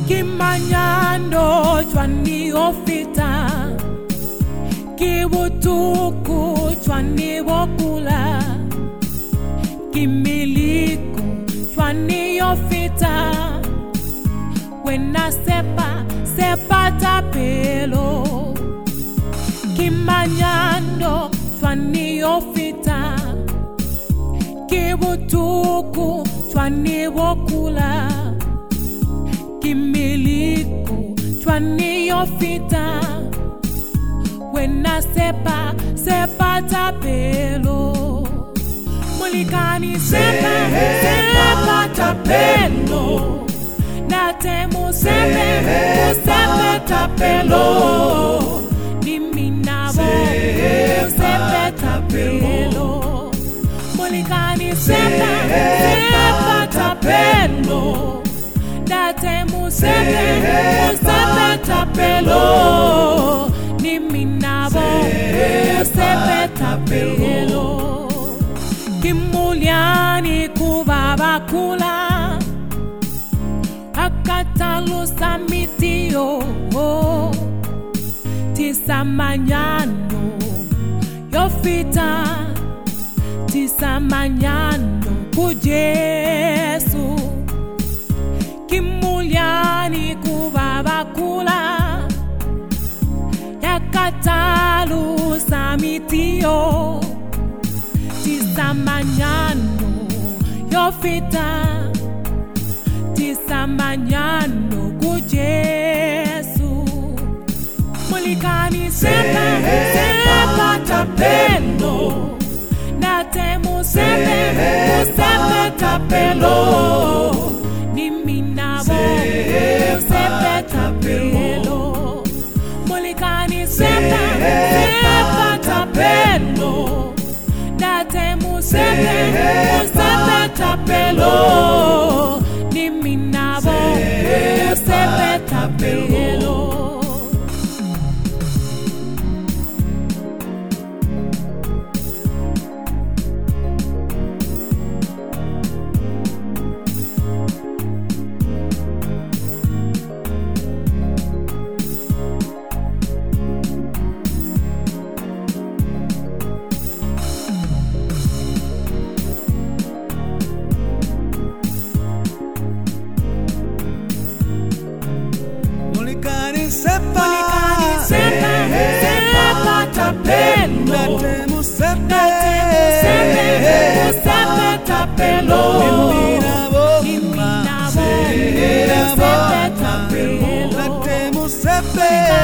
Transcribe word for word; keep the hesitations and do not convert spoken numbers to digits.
Kimanyando chwani ofita Kibutuku chwani wokula Kimiliku chwani ofita Wena sepa sepa tapelo Kimanyando chwani ofita Kibutuku chwani wokula Kimiliku chwani ofita Wena sepa sepa tapelo Mulikani sepa sepa tapelo Natemu sepe sepe tapelo Niminabo sepe tapelo Mulikani sepa sepa tapelo Natemu sepe sepe tapelo Niminabo sepe tapelo Kimuliani kubaba kula Akatalu samitio Tisamanyano Yofita Tisamanyano Kujesu Kimuliani kubaba kula Yakatalu samitio Tisamanyano Yofita Tisamanyano Kujesu Mulikani sepa sepa tapelo Natemu sepe sepe tapelo Niminabo sepe tapelo Mulikani sepa sepa tapelo Natemu sepe sepe tapelo Niminabo sepe tapelo Sepa, sepa, sepa tapelo Natemu sepe, sepe, sepe tapelo Niminabo, Niminabo, sepe tapelo Natemu sepe